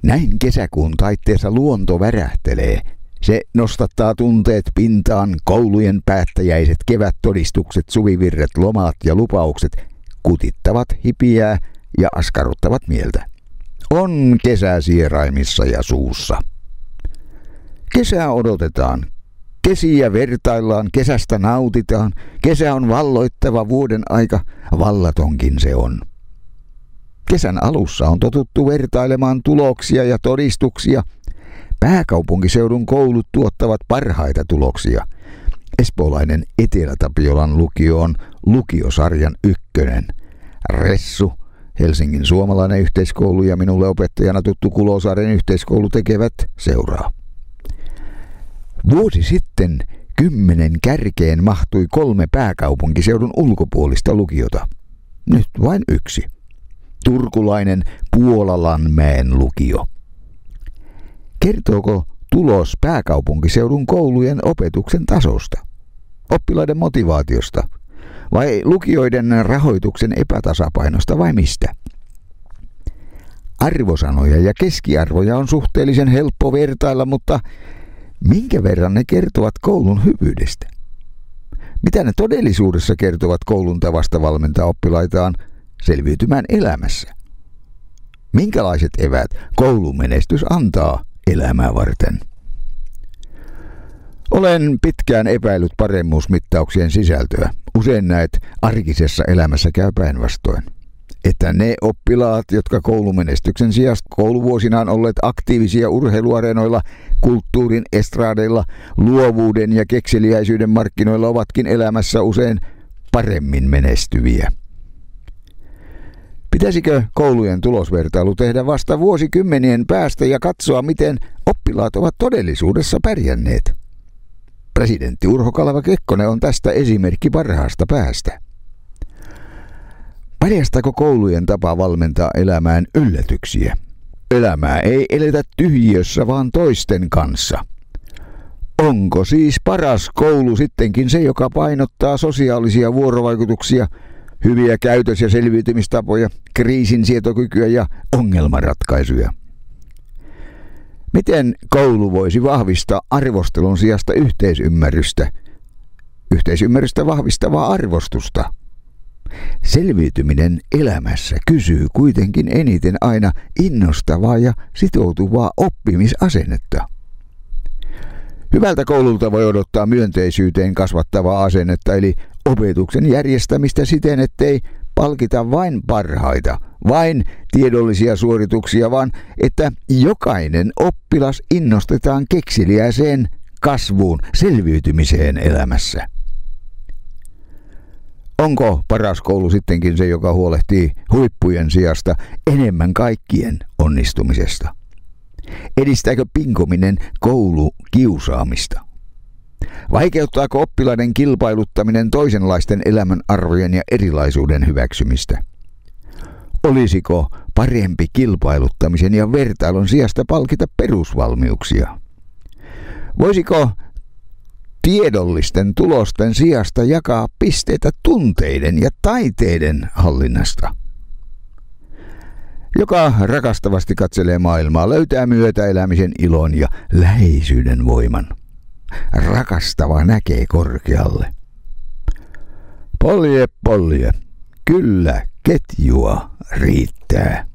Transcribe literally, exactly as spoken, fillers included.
Näin kesäkuun taitteessa luonto värähtelee. Se nostattaa tunteet pintaan, koulujen päättäjäiset, kevättodistukset, suvivirret, lomat ja lupaukset kutittavat hipiää ja askarruttavat mieltä. On kesä sieraimissa ja suussa. Kesää odotetaan. Kesiä vertaillaan, kesästä nautitaan. Kesä on valloittava vuoden aika, vallatonkin se on. Kesän alussa on totuttu vertailemaan tuloksia ja todistuksia. Pääkaupunkiseudun koulut tuottavat parhaita tuloksia. Espoolainen Etelä-Tapiolan lukio on lukiosarjan ykkönen. Ressu, Helsingin suomalainen yhteiskoulu ja minulle opettajana tuttu Kulosaaren yhteiskoulu tekevät seuraa. Vuosi sitten kymmenen kärkeen mahtui kolme pääkaupunkiseudun ulkopuolista lukiota. Nyt vain yksi. Turkulainen Puolalanmäen lukio. Kertooko tulos pääkaupunkiseudun koulujen opetuksen tasosta, oppilaiden motivaatiosta vai lukioiden rahoituksen epätasapainosta vai mistä? Arvosanoja ja keskiarvoja on suhteellisen helppo vertailla, mutta minkä verran ne kertovat koulun hyvyydestä? Mitä ne todellisuudessa kertovat koulun tavasta valmentaa oppilaitaan selviytymään elämässä? Minkälaiset eväät koulumenestys antaa elämää varten? Olen pitkään epäillyt paremmuusmittauksien sisältöä. Usein näet arkisessa elämässä käy päinvastoin. Että ne oppilaat, jotka koulumenestyksen sijasta kouluvuosinaan olleet aktiivisia urheiluareenoilla, kulttuurin estradeilla, luovuuden ja kekseliäisyyden markkinoilla ovatkin elämässä usein paremmin menestyviä. Pitäisikö koulujen tulosvertailu tehdä vasta vuosikymmenien päästä ja katsoa, miten oppilaat ovat todellisuudessa pärjänneet? Presidentti Urho Kaleva Kekkonen on tästä esimerkki parhaasta päästä. Paljastaako koulujen tapa valmentaa elämään yllätyksiä? Elämää ei eletä tyhjiössä, vaan toisten kanssa. Onko siis paras koulu sittenkin se, joka painottaa sosiaalisia vuorovaikutuksia, hyviä käytös- ja selviytymistapoja, kriisinsietokykyä ja ongelmanratkaisuja? Miten koulu voisi vahvistaa arvostelun sijasta yhteisymmärrystä, yhteisymmärrystä vahvistavaa arvostusta? Selviytyminen elämässä kysyy kuitenkin eniten aina innostavaa ja sitoutuvaa oppimisasennetta. Hyvältä koululta voi odottaa myönteisyyteen kasvattavaa asennetta, eli opetuksen järjestämistä siten, ettei palkita vain parhaita, vain tiedollisia suorituksia, vaan että jokainen oppilas innostetaan kekseliäiseen kasvuun, selviytymiseen elämässä. Onko paras koulu sittenkin se, joka huolehtii huippujen sijasta enemmän kaikkien onnistumisesta? Edistääkö pinkominen koulukiusaamista? Vaikeuttaako oppilaiden kilpailuttaminen toisenlaisten elämän arvojen ja erilaisuuden hyväksymistä? Olisiko parempi kilpailuttamisen ja vertailun sijasta palkita perusvalmiuksia? Voisiko tiedollisten tulosten sijasta jakaa pisteitä tunteiden ja taiteiden hallinnasta? Joka rakastavasti katselee maailmaa, löytää myötäelämisen ilon ja läheisyyden voiman. Rakastava näkee korkealle. Polje, polje, kyllä ketjua riittää.